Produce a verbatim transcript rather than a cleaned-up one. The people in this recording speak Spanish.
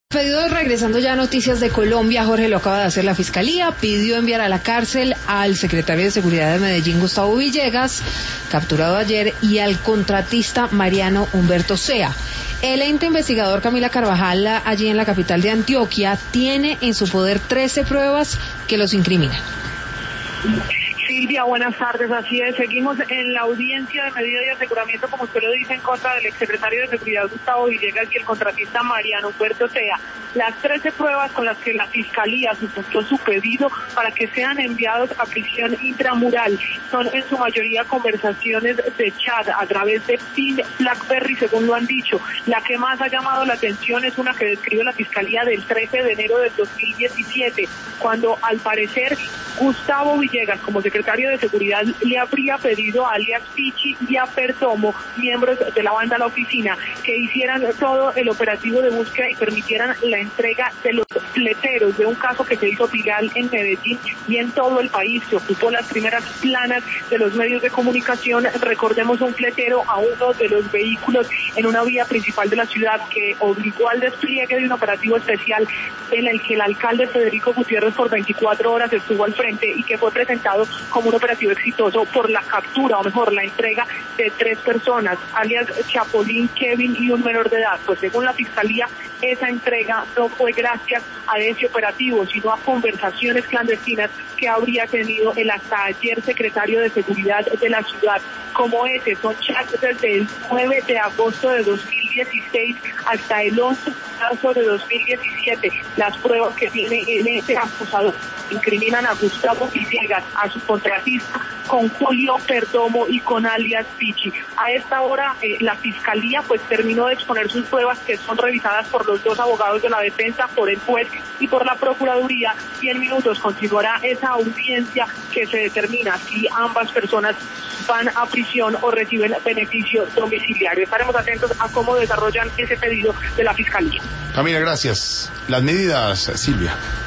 Pedido, regresando ya a noticias de Colombia, Jorge, lo acaba de hacer la Fiscalía, pidió enviar a la cárcel al secretario de Seguridad de Medellín, Gustavo Villegas, capturado ayer, y al contratista Mariano Humberto Sea. El ente investigador Camila Carvajal, allí en la capital de Antioquia, tiene en su poder trece pruebas que los incriminan. Silvia, buenas tardes, así es, seguimos en la audiencia de medida de aseguramiento, como usted lo dice, en contra del exsecretario de Seguridad Gustavo Villegas y el contratista Mariano Humberto Sea. Las trece pruebas con las que la Fiscalía sustentó su pedido para que sean enviados a prisión intramural son en su mayoría conversaciones de chat a través de PIN BlackBerry, según lo han dicho. La que más ha llamado la atención es una que describe la Fiscalía del trece de enero del dos mil diecisiete, cuando al parecer Gustavo Villegas, como secretario de Seguridad, le habría pedido a alias Pichi y a Perdomo, miembros de la banda La Oficina, que hicieran todo el operativo de búsqueda y permitieran la entrega de los fleteros de un caso que se hizo viral en Medellín y en todo el país. Se ocupó las primeras planas de los medios de comunicación. Recordemos un fletero a uno de los vehículos en una vía principal de la ciudad, que obligó al despliegue de un operativo especial en el que el alcalde Federico Gutiérrez por veinticuatro horas estuvo al frente y que fue presentado como un operativo exitoso por la captura, o mejor, la entrega de tres personas, alias Chapolín, Kevin y un menor de edad. Pues según la Fiscalía, esa entrega no fue gracias a ese operativo, sino a conversaciones clandestinas que habría tenido el hasta ayer secretario de Seguridad de la ciudad. Como ese, son chats desde el nueve de agosto de dos mil dieciséis hasta el once de marzo de dos mil diecisiete. Las pruebas que tiene en ese acusador incriminan a Gustavo Villegas, a su contratista, con Julio Perdomo y con alias Pichi. A esta hora, eh, la Fiscalía pues terminó de exponer sus pruebas, que son revisadas por los dos abogados de la defensa, por el juez y por la Procuraduría, y en minutos continuará esa audiencia que se determina si ambas personas van a prisión o reciben beneficio domiciliario. Estaremos atentos a cómo desarrollan ese pedido de la Fiscalía. Camila, gracias. Las medidas, Silvia.